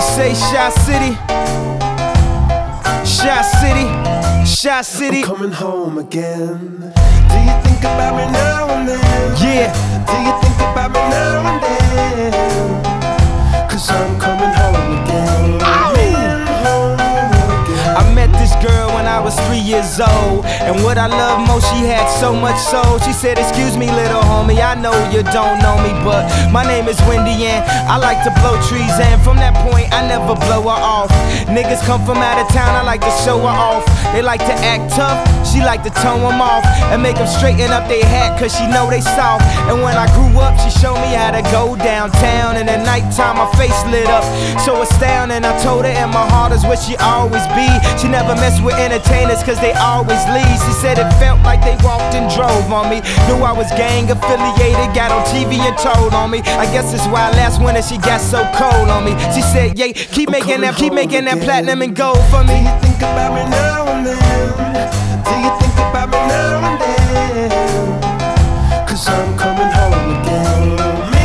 say Shy City, Shy City, Shy City. I'm coming home again. Do you think about me now and then? Yeah. Do you think about me now and then? 'Cause I'm coming home again. I met this girl when I was 3 years old, and what I love most, she had so much soul. She said, excuse me little homie, I know you don't know me, but my name is Wendy and I like to blow trees, and from that point I never blow her off. Niggas come from out of town, I like to show her off. They like to act tough, she like to tone them off and make them straighten up their hat, cause she know they soft. And when I grew up, she showed me how to go downtown, and at nighttime my face lit up so astounding. I told her, and my heart is where she always be. She never mess with entertainers cause they always leave. She said it felt like they walked and drove on me. Knew I was gang affiliated, got on TV and told on me. I guess it's why last winter she got so cold on me. She said, yeah, keep making that platinum and gold for me. Do you think about me now and then? Do you think about me now and then? 'Cause I'm coming home again.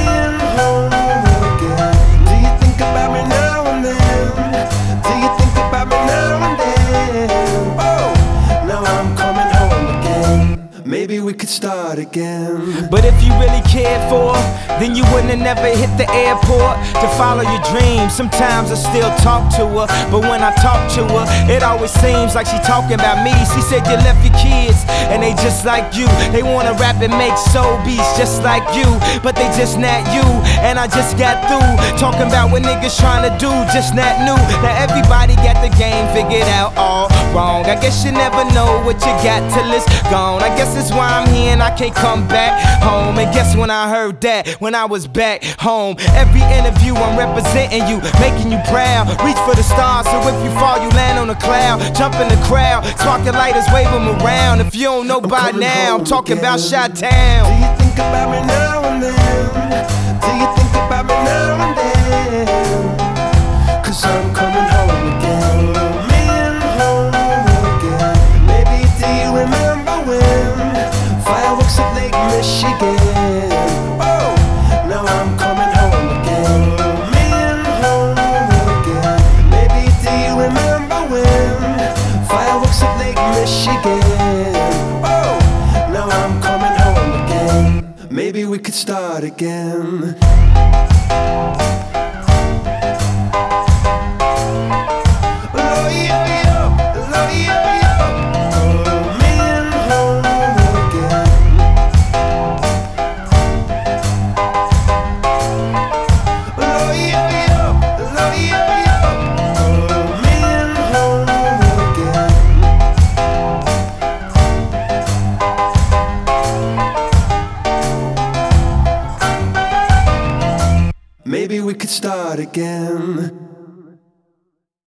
Home again. Do you think about me now and then? Do you think about me now and then? Oh, now I'm coming home again. Maybe we could start again. But if you really cared for her, then you wouldn't have never hit the airport to follow your dreams. Sometimes I still talk to her, but when I talk to her, it always seems like she talking about me. She said you left your kids, and they just like you. They wanna rap and make soul beats just like you, but they just not you. And I just got through talking about what niggas trying to do, just not new. Now everybody got the game figured out all wrong. I guess you never know what you got till it's gone. I guess that's why I'm here and I can't come back home. And guess when I heard that, when I was back home. Every interview I'm representing you, making you proud. Reach for the stars, so if you fall you land on a cloud. Jump in the crowd, sparking lighters, wave them around. If you don't know by now, I'm talking about Chi-Town. Do you think about me now and then? Do you think about me now and then? 'Cause I'm coming home again. Home again. Maybe do you remember when fireworks at Lake Michigan? Oh, now I'm coming home again. Home again. Maybe do you remember when fireworks at Lake Michigan? Oh, now I'm coming home again. Maybe we could start again. Maybe we could start again.